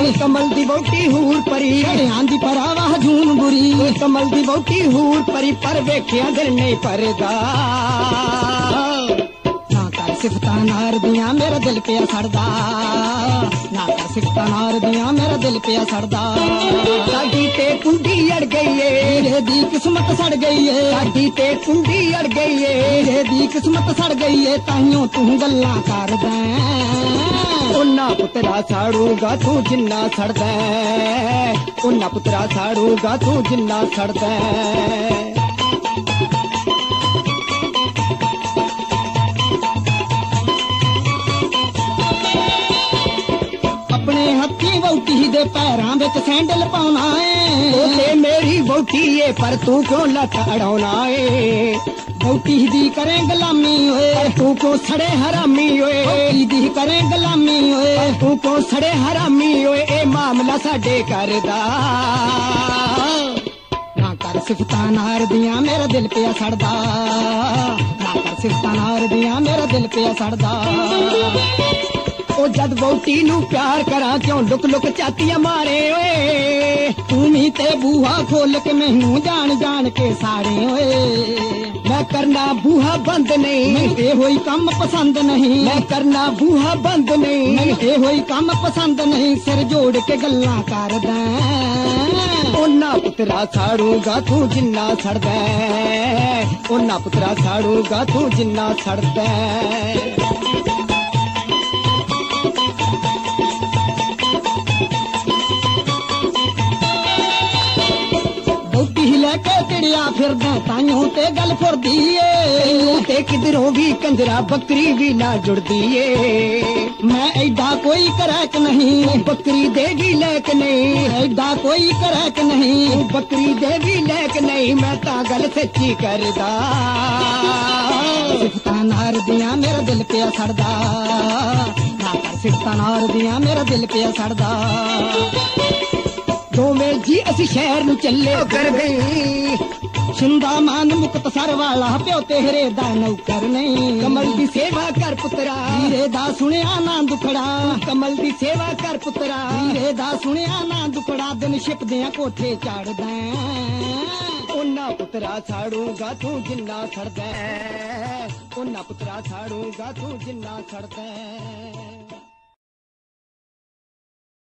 कमल दी वोटी हूर परी आंदी परावा जून बुरी कमल दी वोटी हूर परी पर वेखिया दिल नहीं परदा सिफता नार दिया मेरा दिल पे सड़दा ना कर सिफता नार दिया मेरा दिल पे सड़दा साडी ते कुंडी अड़ गई है हीरे दी किस्मत सड़ गई है साडी ते कुंडी अड़ गई है हीरे दी किस्मत सड़ गई है ताइयों तू गल्लां करदा उन्ना पुत्रा साड़ूगा तू जिन्ना सड़दा उन्ना पुत्रा साड़ूगा तू जिन्ना सड़दा हत्थी वोटी दे पैरां विच सैंडल पाउणा है ओते मेरी वोटी है पर तू क्यों लत अड़ाउणा है वोटी दी करे गुलामी ओए पर तू क्यों सड़े हरामी ओए वोटी दी करे गुलामी ओए तू क्यों सड़े हरामी ओए ए मामला साडे करदा ना कर सिफता नार दियां मेरा दिल पे सड़दा ना कर सिफता नार दियां मेरा दिल पे सड़दा ओ जद वोटी नू प्यार करा क्यों लुक लुक चातियां मारे ओए तू ही ते बूहा खोल के मैनू जान जान के साड़े ओए मैं करना बूहा बंद नहीं ए होई कम पसंद नहीं मैं करना बूहा बंद नहीं ए होई कम पसंद नहीं सिर जोड़ के गल्लां करदा उन्ना पुत्रा साड़ूगा तू जिन्ना सड़दा उन्ना पुत्रा साड़ूगा तू जिन्ना सड़दा लैके चिड़िया फिरदा ताइयों ते गल फुरदी ते किधरों भी कंजरा बकरी भी ना जुड़दी मैं ऐडा कोई करैक नहीं बकरी दे भी लैक नहीं ऐडा कोई करैक नहीं बकरी दे भी लैक नहीं मैं ता गल सच्ची करदा सिफता नार दिया मेरा दिल पे सड़दा ना कर सिफता नार दिया मेरा दिल पे सड़दा दोवें जी असी शहर नू चले कर गई शिंदा मान मुक्तसर वाला प्यो तेरे दा नौकर नहीं कमल दी सेवा कर पुत्रा हीरे दा सुनिया ना दुखड़ा कमल दी सेवा कर पुत्रा हीरे दा सुनिया ना दुखड़ा दिन छिपदियां कोठे चढ़दा उन्ना पुत्रा साड़ूगा तू जिन्ना सड़दा उन्ना पुत्रा साड़ूगा तू जिन्ना सड़दा